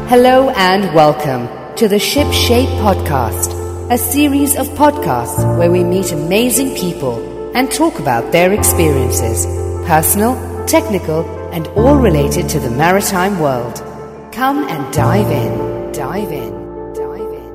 Hello and welcome to the Ship Shape Podcast, a series of podcasts where we meet amazing people and talk about their experiences, personal, technical, and all related to the maritime world. Come and dive in, dive in, dive in.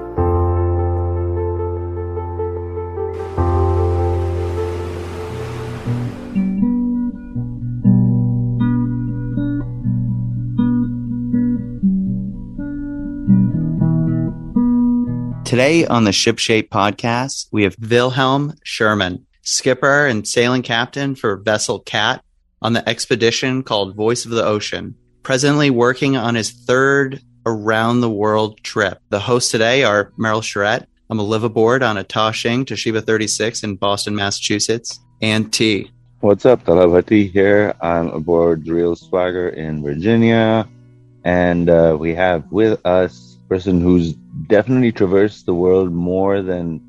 Today on the Ship Shape Podcast, we have Wilhelm Sherman, skipper and sailing captain for vessel Cat on the expedition called Voice of the Ocean, presently working on his third around-the-world trip. The hosts today are Merrill Charette. I'm a live aboard on a Tashing Toshiba 36 in Boston, Massachusetts, and T. What's up? Talavati here. I'm aboard Real Swagger in Virginia, and we have with us a person who's definitely traversed the world more than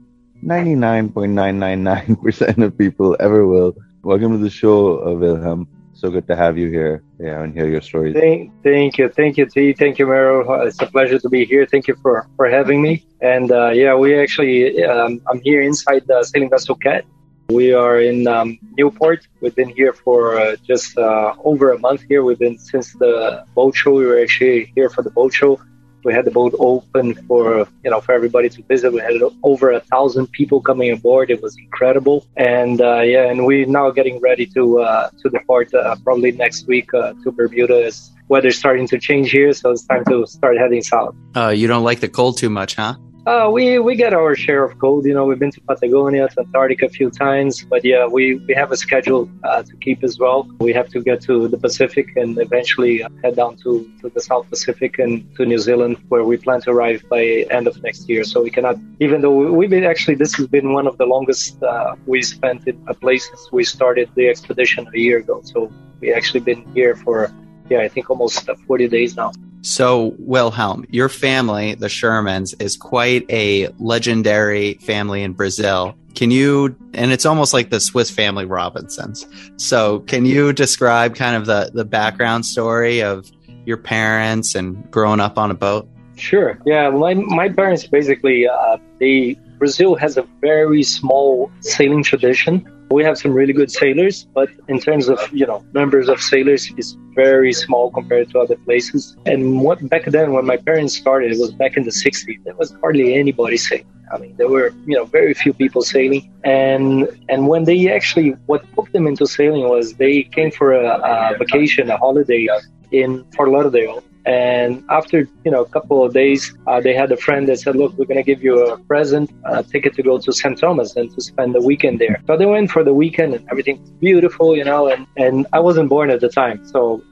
99.999% of people ever will. Welcome to the show, Wilhelm. So good to have you here. Yeah, and hear your stories. Thank you, T. Thank you, Merrill. It's a pleasure to be here. Thank you for having me. And we actually, I'm here inside the sailing vessel Cat. We are in Newport. We've been here for just over a month here. We've been since the boat show. We were actually here for the boat show. We had the boat open for everybody to visit. We had over 1,000 people coming aboard. It was incredible. And and we're now getting ready to depart probably next week to Bermuda. As weather's starting to change here, so it's time to start heading south. You don't like the cold too much, huh? We get our share of cold. We've been to Patagonia, to Antarctica a few times, but we have a schedule to keep as well. We have to get to the Pacific and eventually head down to the South Pacific and to New Zealand, where we plan to arrive by end of next year. So we cannot, even though this has been one of the longest we spent in a place since we started the expedition a year ago. So we actually been here for, I think almost 40 days now. So, Wilhelm, your family, the Shermans, is quite a legendary family in Brazil. And it's almost like the Swiss Family Robinsons. So can you describe kind of the background story of your parents and growing up on a boat? Sure. Yeah, my parents basically, Brazil has a very small sailing tradition. We have some really good sailors, but in terms of, numbers of sailors, it's very small compared to other places. And back then, when my parents started, it was back in the 60s, there was hardly anybody sailing. I mean, there were, very few people sailing. And when they actually, what hooked them into sailing was they came for a vacation, a holiday in Fort Lauderdale. And after, a couple of days, they had a friend that said, look, we're going to give you a present, a ticket to go to St. Thomas and to spend the weekend there. So they went for the weekend and everything was beautiful, and I wasn't born at the time. So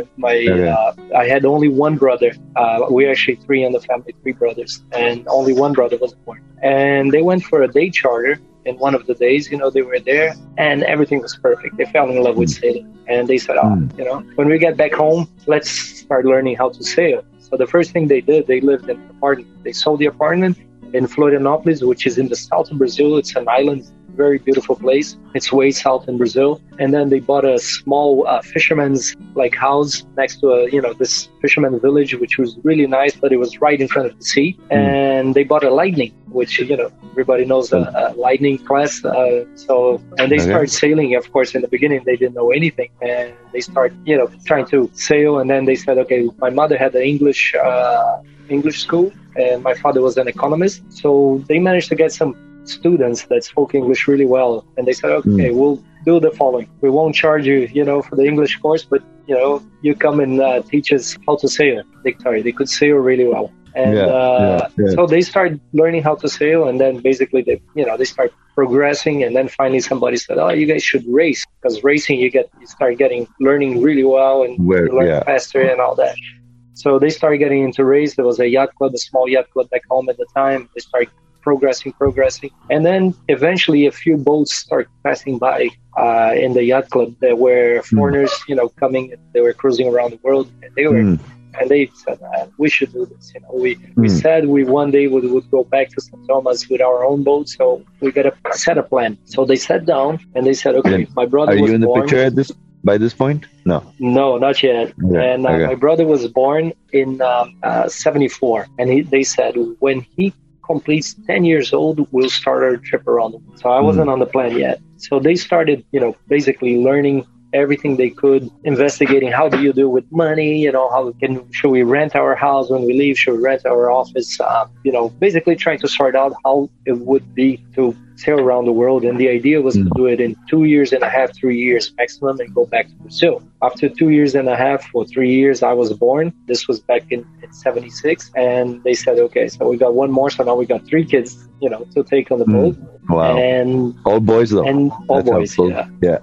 I had only one brother. We're actually three in the family, three brothers, and only one brother was born. And they went for a day charter. In one of the days, they were there and everything was perfect. They fell in love with sailing and they said, when we get back home, let's start learning how to sail. So the first thing they did, they lived in an apartment. They sold the apartment in Florianópolis, which is in the south of Brazil. It's an island, very beautiful place. It's way south in Brazil. And then they bought a small fisherman's house next to this fisherman village, which was really nice, but it was right in front of the sea. And they bought a Lightning, which, everybody knows a Lightning class. And they started sailing. Of course, in the beginning, they didn't know anything. And they started, trying to sail. And then they said, okay, my mother had an English school and my father was an economist. So they managed to get some students that spoke English really well. And they said, okay, we'll do the following. We won't charge you, for the English course, but, you come and teach us how to sail. They could sail really well. And so they started learning how to sail, and then basically they start progressing, and then finally somebody said, "Oh, you guys should race, because racing you start learning really well and you learn faster and all that." So they started getting into race. There was a yacht club, a small yacht club back home at the time. They started progressing, and then eventually a few boats start passing by in the yacht club. There were foreigners, coming. They were cruising around the world, and they were. And they said, we should do this. We said we one day would go back to St. Thomas with our own boat, so we got to set a plan. So they sat down and they said, okay, my brother was born. Are you in the picture at this by this point? No. No, not yet. Okay. And my brother was born in 74. And they said when he completes 10 years old, we'll start our trip around the world. So I wasn't on the plan yet. So they started, basically learning everything they could, investigating how do you do with money, should we rent our house when we leave, should we rent our office, basically trying to sort out how it would be to sail around the world. And the idea was to do it in 2 years and a half, 3 years maximum, and go back to Brazil. After 2 years and a half or 3 years, I was born. This was back in 76. And they said, okay, so we got one more. So now we got 3 kids, to take on the boat. Wow. And all boys though. And all That's boys, yeah.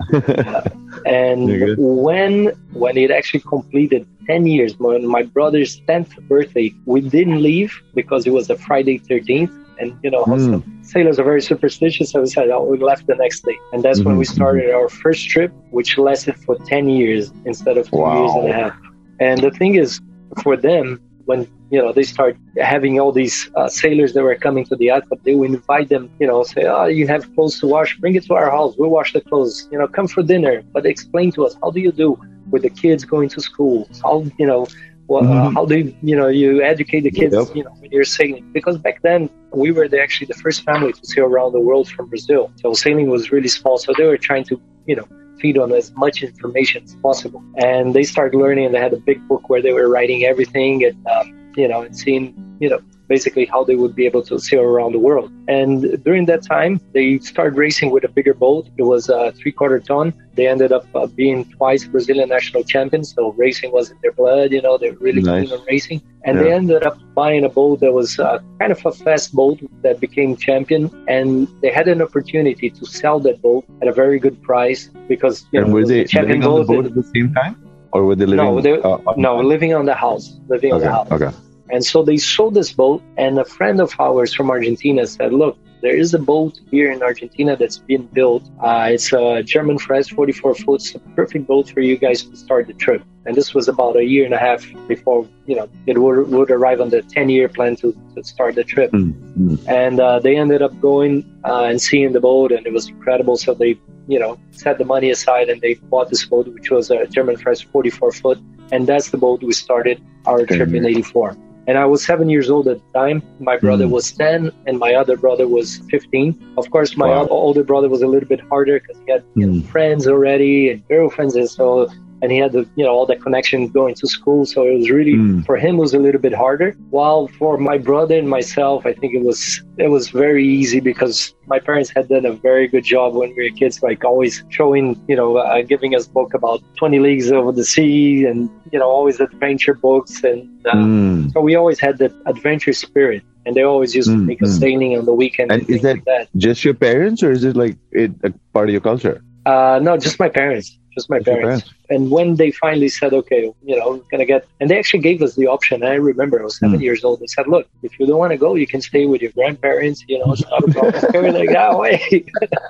And when it actually completed 10 years, when my brother's 10th birthday, we didn't leave because it was a Friday 13th. And how some sailors are very superstitious, so we said, we left the next day. And that's when we started our first trip, which lasted for 10 years instead of 2 years and a half. And the thing is, for them, when they start having all these sailors that were coming to the yacht club, they would invite them, say, you have clothes to wash, bring it to our house, we'll wash the clothes, come for dinner, but explain to us, how do you do with the kids going to school? How, how do you educate the kids, when you're sailing? Because back then we were actually the first family to sail around the world from Brazil. So sailing was really small. So they were trying to, feed on as much information as possible. And they started learning, and they had a big book where they were writing everything and, and seeing, basically how they would be able to sail around the world. And during that time, they started racing with a bigger boat. It was a 3/4 ton. They ended up being twice Brazilian national champions. So racing was in their blood, they're really keen on racing. And they ended up buying a boat that was kind of a fast boat that became champion. And they had an opportunity to sell that boat at a very good price because, and were they champion living on the boat at the same time? Or were they living? Living on the house. On the house. Okay. And so they sold this boat, and a friend of ours from Argentina said, look, there is a boat here in Argentina that's been built. It's a German Fresh 44 foot. It's a perfect boat for you guys to start the trip. And this was about a year and a half before, it would arrive on the 10-year plan to start the trip. And they ended up going and seeing the boat, and it was incredible. So they, set the money aside, and they bought this boat, which was a German Fresh 44 foot. And that's the boat we started our trip in 84. And I was 7 years old at the time. My brother was 10, and my other brother was 15. Of course, my older brother was a little bit harder because he had friends already and girlfriends, and he had all that connection going to school. So it was really for him it was a little bit harder. While for my brother and myself, I think it was very easy because my parents had done a very good job when we were kids, like always showing, giving us book about 20 leagues over the sea and, always adventure books. And so we always had that adventure spirit, and they always used to take us sailing on the weekend. And is that, like just your parents, or is it like a part of your culture? No, just my parents. Just my parents. And when they finally said, okay, we're going to get, and they actually gave us the option. I remember I was 7 years old. They said, look, if you don't want to go, you can stay with your grandparents. It's not a problem. They were like, wait.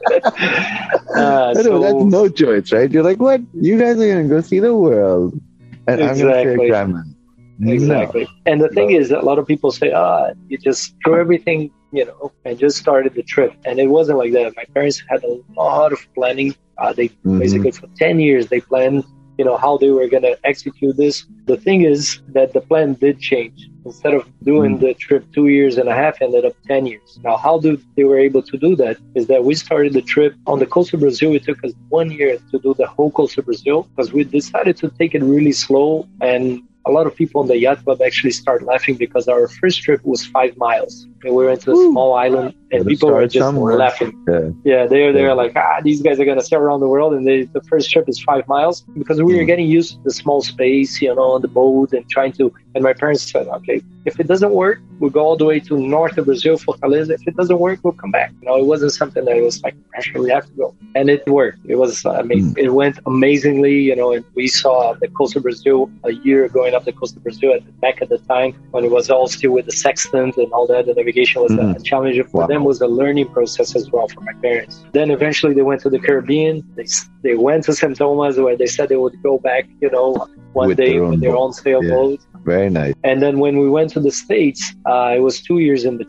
That's no choice, right? You're like, what? You guys are going to go see the world. And I'm going to stay at grandma. Exactly. No. And the thing is, a lot of people say, you just threw everything, and just started the trip. And it wasn't like that. My parents had a lot of planning. They basically for 10 years, they planned, how they were going to execute this. The thing is that the plan did change. Instead of doing the trip 2 years and a half, ended up 10 years. Now, how they were able to do that is that we started the trip on the coast of Brazil. It took us 1 year to do the whole coast of Brazil because we decided to take it really slow. And a lot of people on the yacht club actually started laughing because our first trip was 5 miles. And we went to a small island, and people were just laughing. Yeah, they were like, these guys are going to sail around the world, and the first trip is 5 miles. Because we were getting used to the small space, on the boat, and trying to, and my parents said, okay, if it doesn't work, we'll go all the way to north of Brazil, Fortaleza. If it doesn't work, we'll come back. It wasn't something that was like, pressure, we have to go. And it worked. It was, it went amazingly, and we saw the coast of Brazil a year going up the coast of Brazil back at the time when it was all still with the sextant and all that. The navigation was a challenge for them, was a learning process as well for my parents. Then eventually they went to the Caribbean. They went to St. Thomas where they said they would go back, one day with their own sailboat. Very nice. And then when we went to the States, it was 2 years in the trip.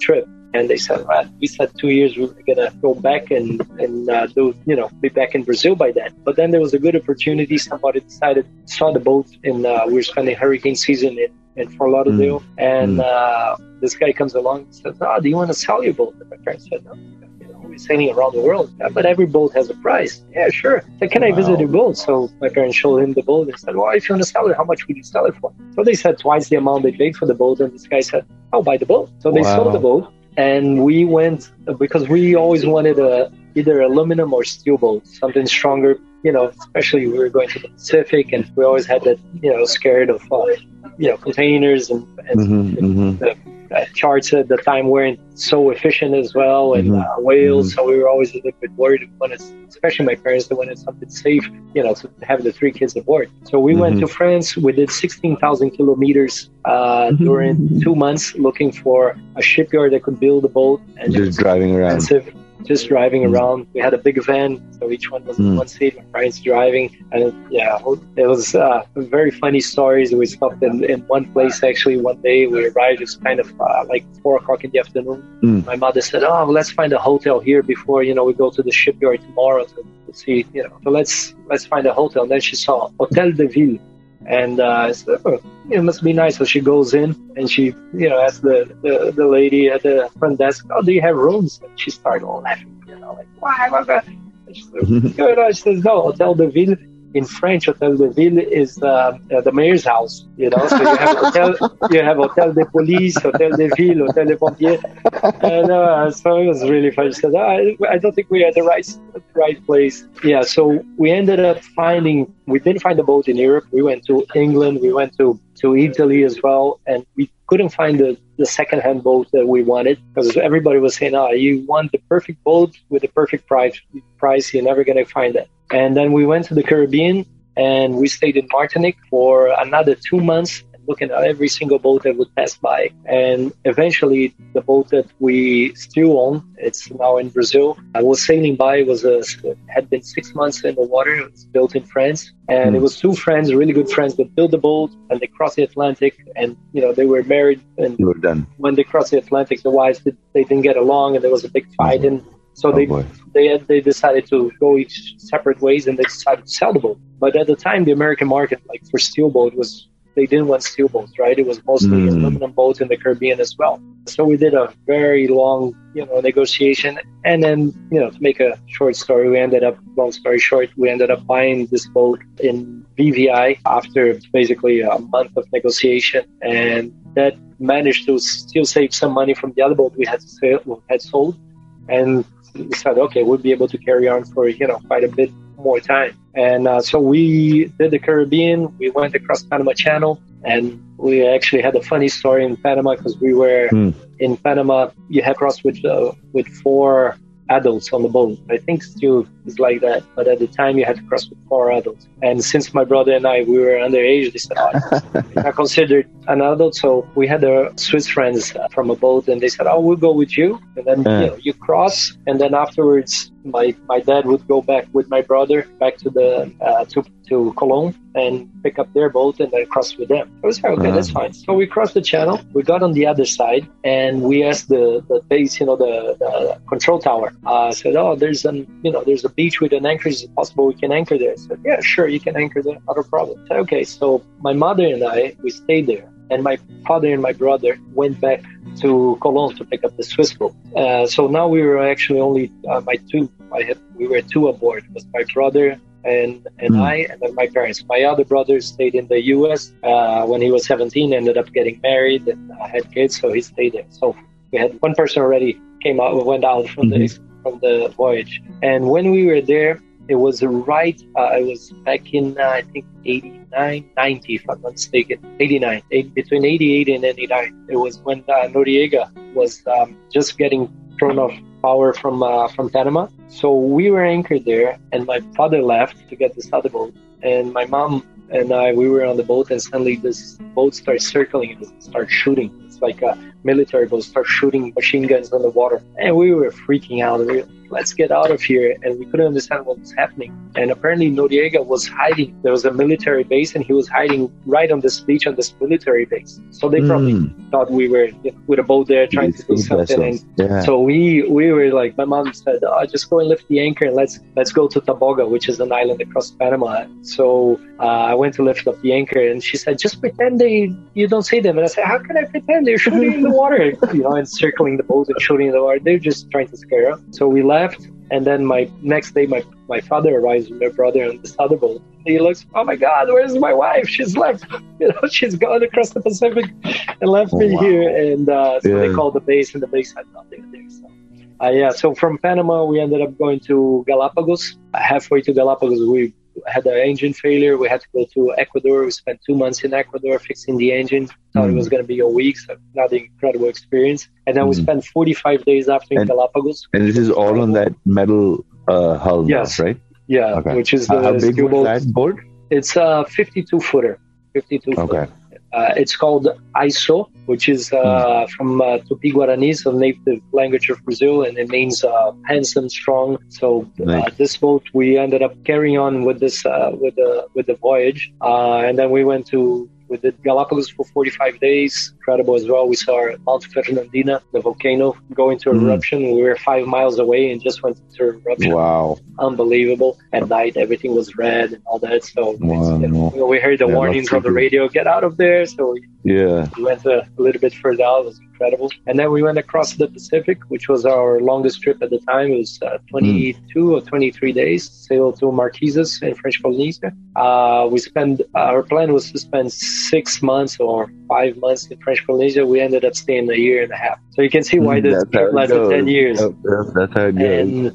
And they said, we said 2 years we were going to go back and do, be back in Brazil by then. But then there was a good opportunity. Somebody saw the boat, and we were spending hurricane season in Fort Lauderdale. And this guy comes along and says, do you want to sell your boat? And my parents said, no. We're sailing around the world, but every boat has a price. Yeah, sure. So can I visit your boat? So my parents showed him the boat and said, well, if you want to sell it, how much would you sell it for? So they said twice the amount they paid for the boat. And this guy said, I'll buy the boat. So they sold the boat. And we went, because we always wanted either aluminum or steel boat, something stronger, especially we were going to the Pacific, and we always had that, scared of, containers and the charts at the time weren't so efficient as well, and whales, so we were always a little bit worried. Especially my parents, they wanted something safe, to have the 3 kids aboard. So we went to France. We did 16,000 kilometers during 2 months, looking for a shipyard that could build a boat. And just driving around. Just driving around. We had a big van, so each one was in one seat. My parents driving, and it was very funny stories. We stopped in one place actually. One day we arrived. It was kind of like 4:00 in the afternoon. My mother said, let's find a hotel here before we go to the shipyard tomorrow to see. So let's find a hotel. And then she saw Hotel de Ville. And I said, it must be nice. So she goes in and she, asks the lady at the front desk, do you have rooms? And she started laughing, like, why? And she said, she says, no, Hotel de Ville. In French, Hotel de Ville is the mayor's house, So you have Hotel de Police, Hotel de Ville, Hotel de Pompiers. And so it was really funny. She said, I don't think we're at the right place. Yeah, so we ended up we didn't find a boat in Europe. We went to England, we went to Italy as well, and we couldn't find the second-hand boat that we wanted, because everybody was saying, you want the perfect boat with the perfect price, you're never going to find that. And then we went to the Caribbean, and we stayed in Martinique for another 2 months, looking at every single boat that would pass by. And eventually, the boat that we still own, it's now in Brazil. I was sailing by. It had been 6 months in the water. It was built in France. And it was 2 friends, really good friends, that built the boat, and they crossed the Atlantic. And, they were married. And when they crossed the Atlantic, the wives, they didn't get along, and there was a big fight. And so they decided to go each separate ways, and they decided to sell the boat. But at the time, the American market, like for steel boat, they didn't want steel boats, right? It was mostly aluminum boats in the Caribbean as well. So we did a very long, negotiation. And then, to make a short story, long story short, we ended up buying this boat in BVI after basically a month of negotiation. And that managed to still save some money from the other boat we had sold. And we said, okay, we'll be able to carry on for, quite a bit more time. And so we did the Caribbean. We went across Panama Channel, and we actually had a funny story in Panama, because we were in Panama. You had crossed with 4 adults on the boat. I think still is like that, but at the time you had to cross with 4 adults. And since my brother and we were underage, they said, I considered an adult. So we had our Swiss friends from a boat, and they said, we'll go with you. And then you cross, and then afterwards my dad would go back with my brother back to to Cologne and pick up their boat and then cross with them. I was like, okay, that's fine. So we crossed the channel. We got on the other side, and we asked the base, the control tower. Said, there's a beach with an anchor. Is it possible we can anchor there? I said, yeah, sure, you can anchor there. Not a problem. I said, okay, so my mother and we stayed there. And my father and my brother went back to Cologne to pick up the Swiss boat. So now we were actually only we were 2 aboard. It was my brother and I, and then my parents. My other brother stayed in the U.S. When he was 17, ended up getting married and had kids, so he stayed there. So we had one person already went out from the voyage. And when we were there, it was it was back in, I think, 89, 90, if I'm not mistaken. 89. Between 88 and 89. It was when Noriega was just getting thrown off power from Panama. So we were anchored there, and my father left to get this other boat. And my mom and we were on the boat, and suddenly this boat starts circling and starts shooting. It's like a military boat, starts shooting machine guns on the water. And we were freaking out. let's get out of here. And we couldn't understand what was happening. And apparently Noriega was hiding. There was a military base and he was hiding right on this beach on this military base. So they probably thought we were with a boat there trying to do something. And so we were like, my mom said, just go and lift the anchor and let's go to Taboga, which is an island across Panama. So I went to lift up the anchor and she said, just pretend you don't see them. And I said, how can I pretend? They're shooting in the water, and circling the boat and shooting in the water. They're just trying to scare us. So we left. And then next day, my father arrives with my brother on this other boat. He looks, oh my God, where's my wife? She's left. She's gone across the Pacific and left me here. And so they called the base, and the base had nothing there. So from Panama, we ended up going to Galapagos. Halfway to Galapagos, we had an engine failure. We had to go to Ecuador. We spent 2 months in Ecuador fixing the engine. Thought it was going to be a week, so another incredible experience. And then we spent 45 days after in Galapagos. And this is all on that metal hull, right? Yeah, okay. Which is the how big was that boat? It's a 52-footer. 52-footer. Okay. It's called ISO, which is from Tupi-Guarani, so native language of Brazil, and it means handsome, strong. So this boat, we ended up carrying on with this with the voyage, and then we did Galapagos for 45 days. Incredible as well. We saw Mount Fernandina, the volcano, go into eruption. We were 5 miles away and just went into eruption. Wow. Unbelievable. At night, everything was red and all that. So we heard the warnings on the radio, get out of there. So we went a little bit further out. It was incredible. And then we went across the Pacific, which was our longest trip at the time. It was 22 or 23 days. Sailed to Marquesas in French Polynesia. Our plan was to spend 6 months or 5 months in French Polynesia. We ended up staying a year and a half. So you can see why this trip lasted 10 years. That's how it goes.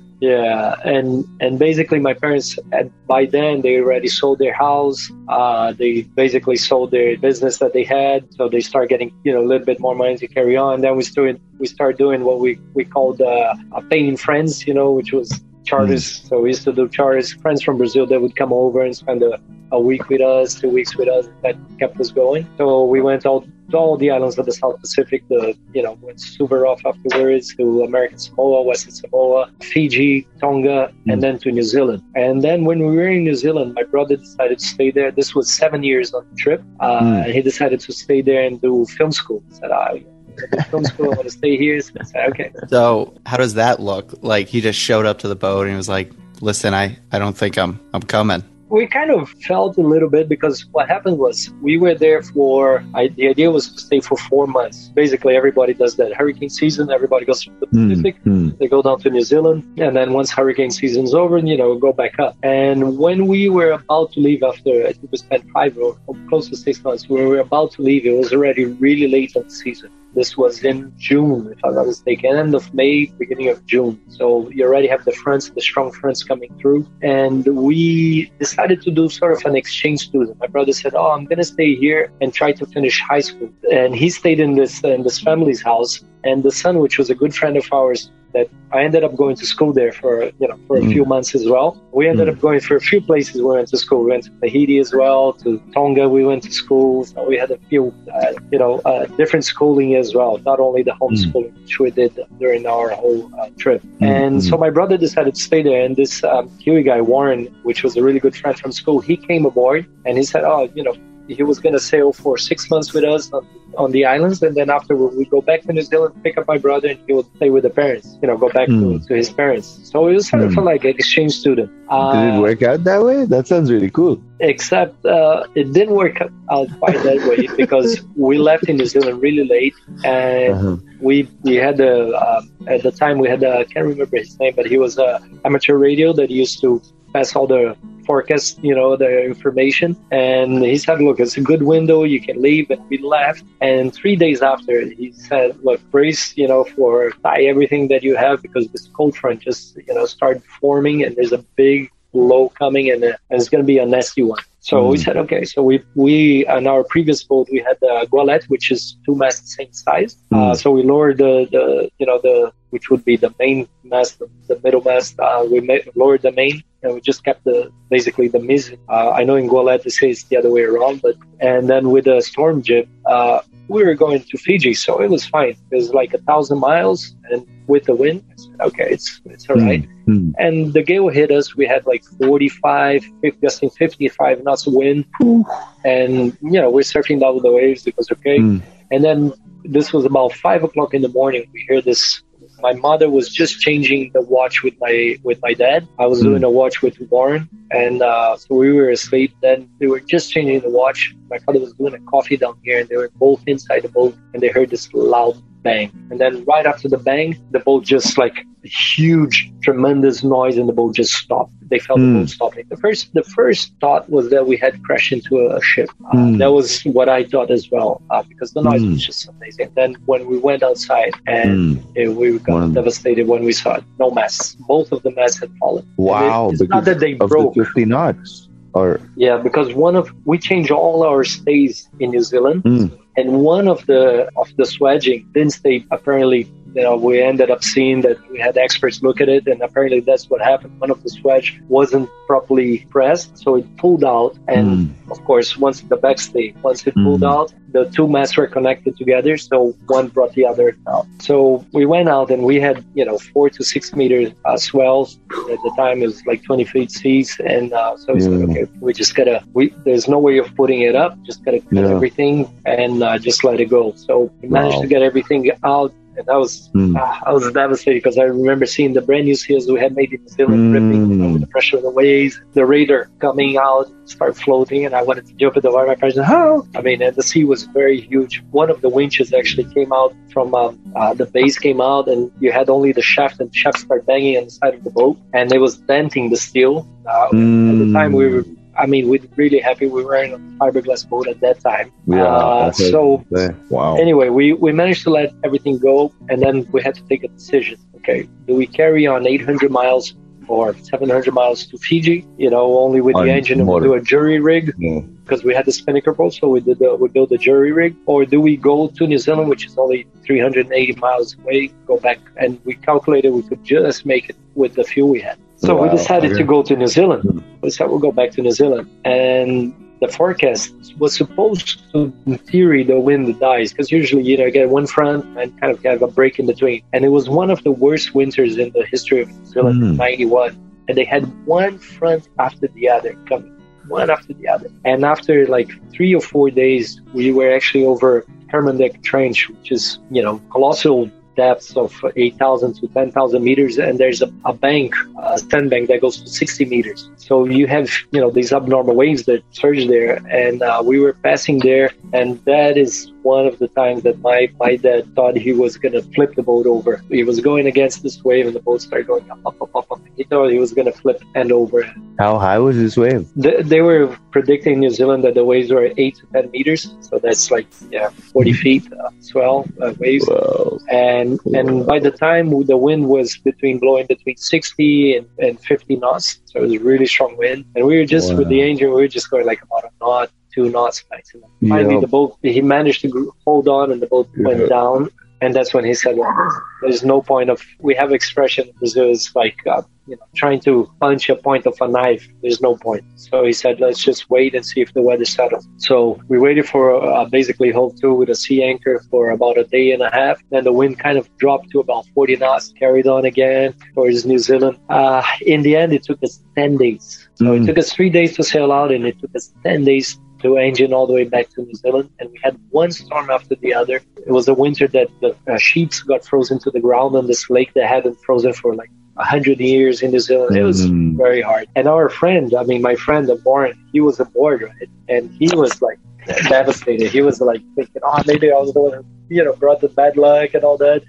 And basically my parents, by then, they already sold their house. They basically sold their business that they had. So they start getting, a little bit more money to carry on. Then we started doing what we called paying friends, which was charters. So we used to do charters, friends from Brazil that would come over and spend a week with us, 2 weeks with us. That kept us going. So we went out to all the islands of the South Pacific, went super off afterwards to American Samoa, Western Samoa, Fiji, Tonga, and then to New Zealand. And then when we were in New Zealand, my brother decided to stay there. This was 7 years on the trip. And he decided to stay there and do film school. He said, film school, I want to stay here. So I said, okay. So how does that look? Like he just showed up to the boat and he was like, listen, I don't think I'm coming. We kind of felt a little bit because what happened was we were there the idea was to stay for 4 months. Basically, everybody does that. Hurricane season, everybody goes to the Pacific. They go down to New Zealand. And then once hurricane season's over, go back up. And when we were about to leave after, I think we spent 5 or close to 6 months, when we were about to leave, it was already really late in the season. This was in June, if I'm not mistaken, end of May, beginning of June. So you already have the strong fronts coming through. And we decided to do sort of an exchange student. My brother said, I'm going to stay here and try to finish high school. And he stayed in this family's house. And the son, which was a good friend of ours, that I ended up going to school there for a few months as well. We ended up going for a few places. We went to school. We went to Tahiti as well, to Tonga. We went to school. So we had a few, different schooling as well, not only the homeschooling, which we did during our whole trip. And so my brother decided to stay there. And this Kiwi guy, Warren, which was a really good friend from school, he came aboard and he said, he was going to sail for 6 months with us on the islands, and then after we go back to New Zealand, pick up my brother, and he would stay with the parents, go back to his parents. So it was sort of like an exchange student. Did it work out that way? That sounds really cool. Except it didn't work out quite that way because we left in New Zealand really late, and we had at the time we had I can't remember his name, but he was amateur radio that used to pass all the forecast, the information. And he said, look, it's a good window, you can leave. And we left. And 3 days after, he said, look, brace, for tie everything that you have because this cold front just, started forming and there's a big low coming and it's going to be a nasty one. So we said, okay. So we on our previous boat, we had the Goélette, which is 2 masts same size. So we lowered the which would be the main mast, the middle mast. We lowered the main and we just kept basically the mizzen. I know in Goélette they say it's the other way around, and then with the storm jib, we were going to Fiji, so it was fine. It was like 1,000 miles, and with the wind, I said, okay, it's all right. And the gale hit us. We had like 45, 50, gusting 55 knots of wind, and we're surfing down the waves. It was okay. And then this was about 5 o'clock in the morning. We hear this. My mother was just changing the watch with my dad. I was doing a watch with Warren, and so we were asleep. Then they were just changing the watch. My father was doing a coffee down here, and they were both inside the boat, and they heard this loud bang. And then right after the bang, the boat just like a huge, tremendous noise, and the boat just stopped. They felt the boat stopping. The first thought was that we had crashed into a ship. That was what I thought as well, because the noise was just amazing. Then when we went outside, and we got devastated when we saw it. No masts. Both of the masts had fallen. Wow. It's not that they broke. The 50 knots. Yeah, because we changed all our stays in New Zealand, and one of the swedging didn't stay. Apparently, we ended up seeing that we had experts look at it, and apparently that's what happened. One of the swedge wasn't properly pressed, so it pulled out. And of course, once it pulled out, the two masts were connected together, so one brought the other out. So we went out, and we had 4 to 6 meter swells. At the time, it was like 20 feet seas, and so we said, okay, we just gotta. There's no way of putting it up. Just gotta cut everything and just let it go. So we managed to get everything out. And I was devastated because I remember seeing the brand new seals we had made in New Zealand ripping with the pressure of the waves, the radar coming out, start floating, and I wanted to jump in the water. My parents said, "Oh!" I mean, and the sea was very huge. One of the winches actually came out from the base came out, and you had only the shaft, and the shaft started banging on the side of the boat, and it was denting the steel. At the time, we're really happy we were in a fiberglass boat at that time. Anyway, we managed to let everything go, and then we had to take a decision. Okay, do we carry on 800 miles or 700 miles to Fiji, only with the engine, and we do a jury rig? Because we had the spinnaker boat, so we built a jury rig. Or do we go to New Zealand, which is only 380 miles away, go back, and we calculated we could just make it with the fuel we had. So we decided to go to New Zealand. We said we'll go back to New Zealand. And the forecast was supposed to, in theory, the wind dies. Because usually, get one front and kind of have a break in between. And it was one of the worst winters in the history of New Zealand in 91. And they had one front after the other coming. One after the other. And after like 3 or 4 days, we were actually over Hermandeck Trench, which is, colossal depths of 8,000 to 10,000 meters, and there's a bank, a sandbank that goes to 60 meters. So you have, these abnormal waves that surge there, and we were passing there, and that is one of the times that my dad thought he was going to flip the boat over. He was going against this wave, and the boat started going up. He thought he was going to flip and over. How high was this wave? They were predicting in New Zealand that the waves were 8 to 10 meters, so that's like 40 feet swell waves. Whoa. And by the time the wind was blowing between 60 and 50 knots, so it was a really strong wind. And we were just with the engine, we were just going like about a knot, 2 knots maximum. Finally, the boat, he managed to hold on, and the boat went down. And that's when he said, well, there's no point of, we have expression in Brazil, it's like, trying to punch a point of a knife. There's no point. So he said, let's just wait and see if the weather settles. So we waited for basically hove to with a sea anchor for about a day and a half. Then the wind kind of dropped to about 40 knots, carried on again towards New Zealand. In the end, it took us 10 days. So it took us 3 days to sail out, and it took us 10 days to engine all the way back to New Zealand. And we had one storm after the other. It was a winter that the sheets got frozen to the ground on this lake that hadn't frozen for like 100 years in New Zealand. It was very hard. And our friend, my friend, Warren, he was aboard, right? And he was like devastated. He was like thinking, maybe I was the one who, brought the bad luck and all that.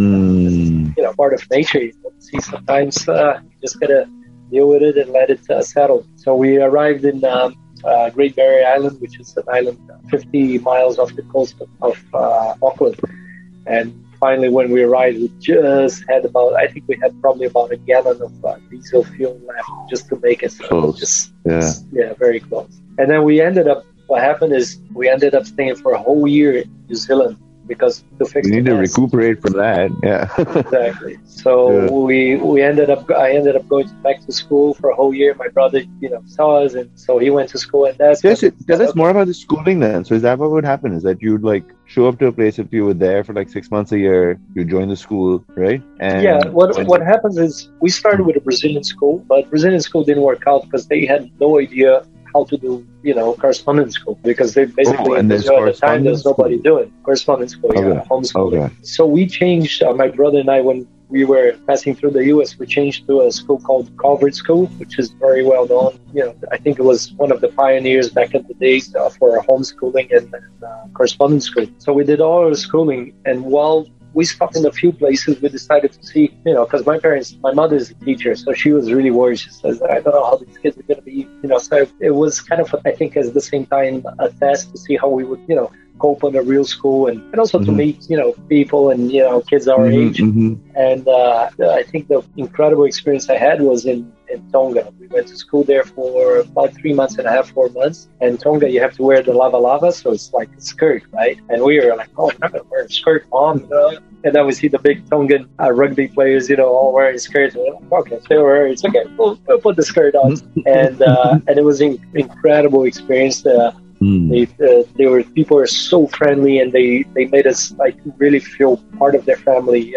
Part of nature. You see, sometimes you just gotta deal with it and let it settle. So we arrived in Great Barrier Island, which is an island 50 miles off the coast of Auckland. And finally, when we arrived, we just had probably about a gallon of diesel fuel left just to make it. Close. Very close. And then what happened is we ended up staying for a whole year in New Zealand because to fix You need the to mess. recuperate from that. Yeah. Exactly. So we ended up. I ended up going back to school for a whole year. My brother, saw us, and so he went to school, and that's Yes, tell us more about the schooling then. So is that what would happen? Is that you'd like show up to a place if you were there for like 6 months a year, you join the school, right? And yeah. What happens is we started with a Brazilian school, but Brazilian school didn't work out because they had no idea how to do, correspondence school, because they basically and there's at the time there's correspondence nobody doing correspondence school, homeschooling. Okay. So we changed, my brother and I, when we were passing through the U.S., we changed to a school called Calvert School, which is very well known. I think it was one of the pioneers back in the days for homeschooling and correspondence school. So we did all our schooling, and while we stopped in a few places, we decided to see, because my mother is a teacher, so she was really worried. She says, I don't know how these kids are going to be, so it was kind of, I think, at the same time, a test to see how we would, cope in a real school, and also to meet, people and, kids our age. And I think the incredible experience I had was in Tonga. We went to school there for about 3 months and a half, 4 months. And Tonga, you have to wear the lava, so it's like a skirt, right? And we were like, oh, I'm not going to wear a skirt, Mom. And then we see the big Tongan rugby players, all wearing skirts. And we're like, okay, if they were, it's okay. We'll put the skirt on. And it was an incredible experience. People were so friendly, and they made us like really feel part of their family,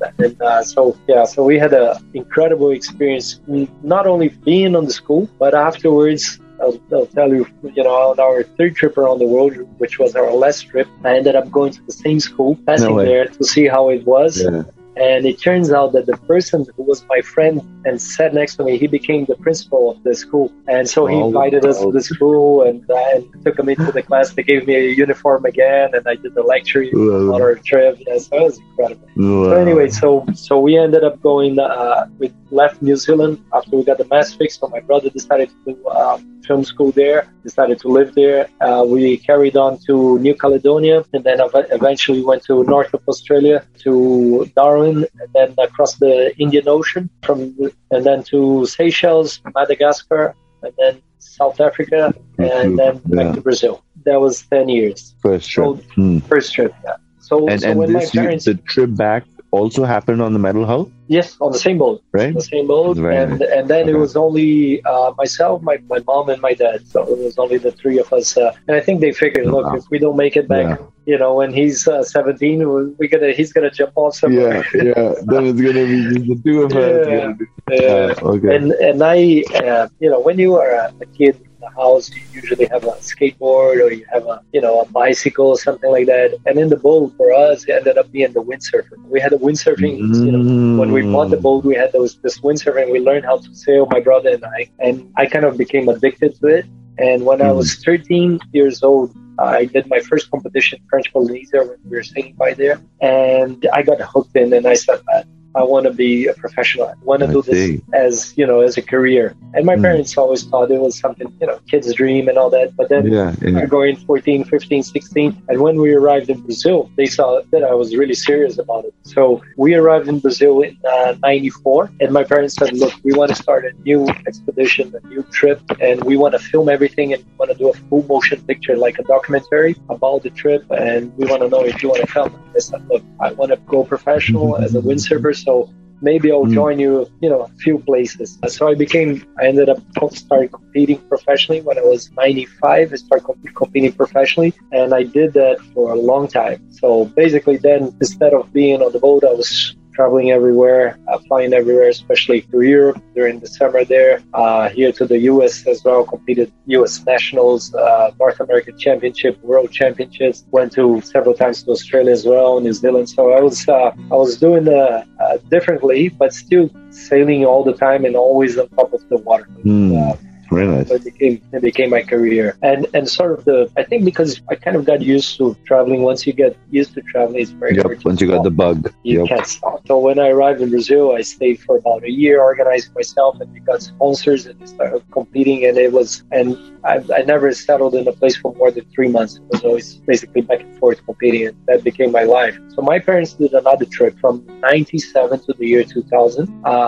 so we had an incredible experience, not only being on the school, but afterwards. I'll tell you, on our third trip around the world, which was our last trip, I ended up going to the same school, passing there to see how it was. Yeah. And it turns out that the person who was my friend and sat next to me, he became the principal of the school. And so he invited us to the school and took me into the class. They gave me a uniform again, and I did the lecture on our trip. Yeah, so it was incredible. So anyway, so we ended up going, we left New Zealand after we got the mass fixed. So my brother decided to do film school there, decided to live there. We carried on to New Caledonia, and then eventually went to north of Australia, to Darwin, and then across the Indian Ocean, and then to Seychelles, Madagascar, and then South Africa, and then back to Brazil. That was 10 years. First trip. First trip, yeah. So when my parents... the trip back also happened on the Metal Hull? Yes, on the same boat. Right? The same boat. And then it was only myself, my mom, and my dad. So it was only the three of us. And I think they figured, look, if we don't make it back, when he's 17, he's gonna jump off somewhere. Yeah. Then it's gonna be just the two of us. Okay. And I, when you are a kid in the house, you usually have a skateboard, or you have a bicycle or something like that. And in the boat for us, it ended up being the windsurfer. We had a windsurfing. When we bought the boat, we had this windsurfing. We learned how to sail, my brother and I kind of became addicted to it. And when I was 13 years old, I did my first competition in French Polynesia when we were sailing by there, and I got hooked in, and I said, I want to be a professional. I want to do this as a career. And my parents always thought it was something, kids' dream and all that. But then we're going 14, 15, 16. And when we arrived in Brazil, they saw that I was really serious about it. So we arrived in Brazil in 94. And my parents said, look, we want to start a new expedition, a new trip. And we want to film everything, and we want to do a full motion picture, like a documentary about the trip. And we want to know if you want to come. I said, look, I want to go professional as a windsurfer. So maybe I'll join you, a few places. So I ended up starting competing professionally when I was 95. I started competing professionally, and I did that for a long time. So basically then, instead of being on the boat, I was traveling everywhere, flying everywhere, especially to Europe during the summer there, here to the U.S. as well, competed U.S. Nationals, North American Championship, World Championships, went to several times to Australia as well, New Zealand. So I was doing differently, but still sailing all the time and always on top of the water. Very nice. So it became my career. And sort of I think because I kind of got used to traveling. Once you get used to traveling, it's very hard to once you got the bug. You can't stop. So when I arrived in Brazil, I stayed for about a year, organizing myself, and we got sponsors, and we started competing. And I never settled in a place for more than 3 months. It was always basically back and forth competing, and that became my life. So my parents did another trip from 97 to the year 2000.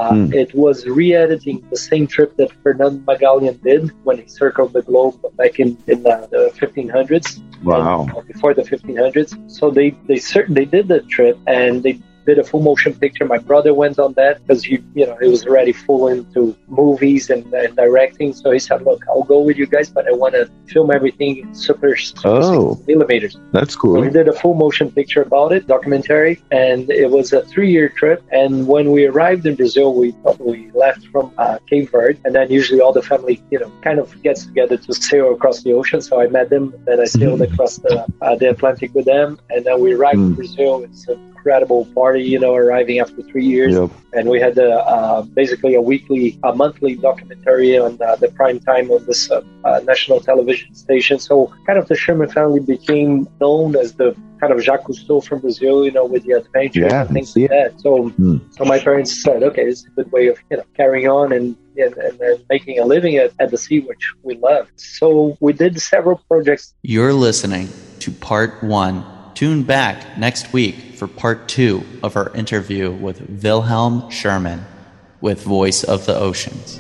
It was re-editing the same trip that Fernando Magalhães did when he circled the globe back in the 1500s. Wow. Before the 1500s. So they did the trip, and they did a full motion picture. My brother went on that because he was already full into movies and directing. So he said, "Look, I'll go with you guys, but I want to film everything in super 60 millimeters." That's cool. So we did a full motion picture about it, documentary, and it was a 3-year trip. And when we arrived in Brazil, we left from Cape Verde, and then usually all the family, kind of gets together to sail across the ocean. So I met them, then I sailed across the Atlantic with them, and then we arrived in Brazil. It's a incredible party, arriving after 3 years. Yep. And we had basically a monthly documentary on the prime time of this national television station. So kind of the Sherman family became known as the kind of Jacques Cousteau from Brazil, with the adventure and things like that. So my parents said, okay, it's a good way of, carrying on and making a living at the sea, which we love. So we did several projects. You're listening to part 1. Tune back next week for part 2 of our interview with Wilhelm Sherman with Voice of the Oceans.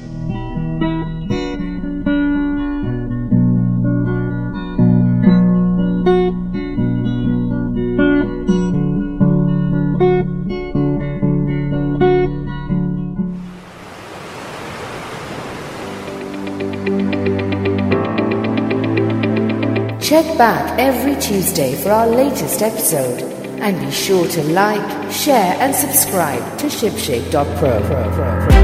Check back every Tuesday for our latest episode, and be sure to like, share and subscribe to ShipShape.pro.